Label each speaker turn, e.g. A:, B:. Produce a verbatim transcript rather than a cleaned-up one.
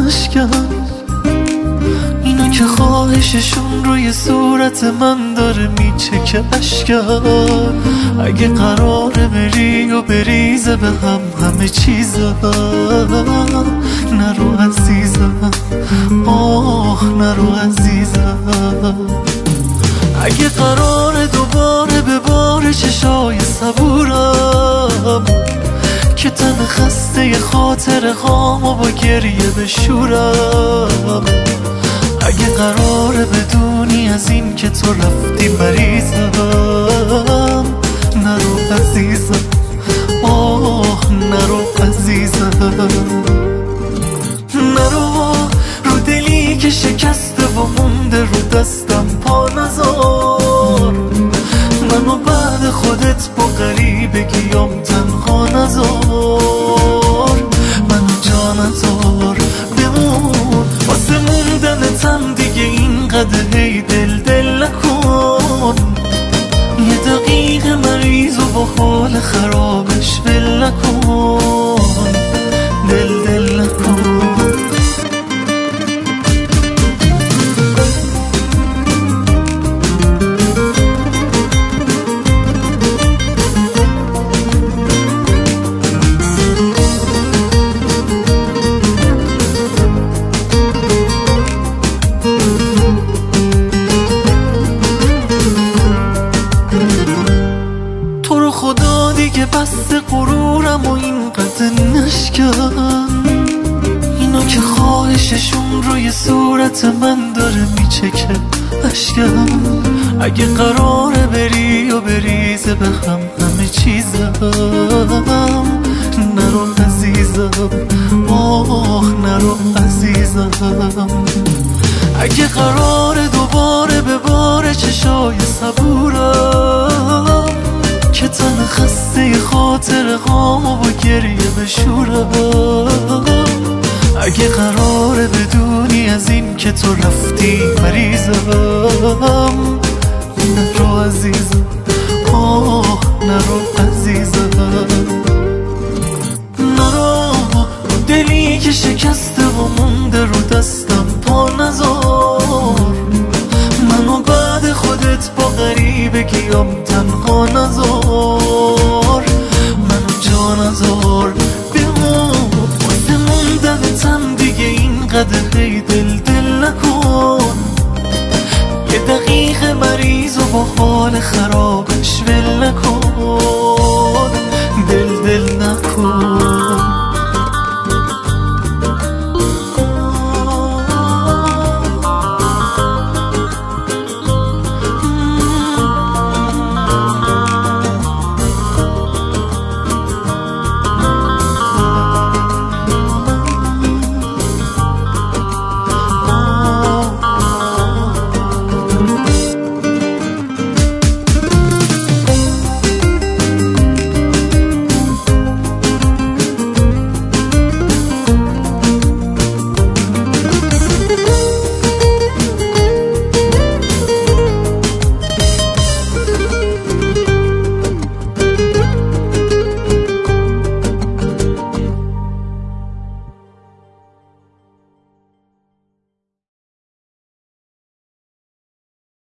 A: نشکن، اینا که خواهششون روی صورت من داره میچکه اشکن. اگه قراره بری و بریزه به هم همه چیزم، نرو عزیزم، آه نرو عزیزم. اگه قراره دوباره به بار چشای صبورم که تن خسته خاطر خامو با گریه بشورم، اگه قراره بدونی از این که تو رفتی مریضم، نرو عزیزم، آه نرو عزیزم. نرو رو دلی که شکسته و مونده رو دستم پا نذار، منو بعد خودت با غریبگیام تنها نذار، منو جا نذار بمون واسه موندنتم دیگه اینقدر هی دل دل نکن. یه دقیقه مریض و با حال خرابش ول نکن، دل دل نکن. تو رو خدا دیگه بس غرورم و اینقدر نشکن، اینا که خواهششون روی صورت من داره میچکه اشکن. اگه قراره بری و بریزه به هم همه چیزم، نرو عزیزم، آه نرو عزیزم. اگه قراره دوباره به بار چشای صبورم که تن خسته خاطر غامو با گریه بشورم، اگه قراره بدونی از این که تو رفتی مریضم، نرو عزیزم، آه نرو عزیزم. نرو دلی که شکسته و مونده رو دستم پا نذار، منو بعد خودت با غریبگیام تنها نذار، منو جا نذار بمون واسه موندنتم دیگه اینقدر هی دل دل نکن. یه دقیقه مریض و با حال خرابش ول نکن.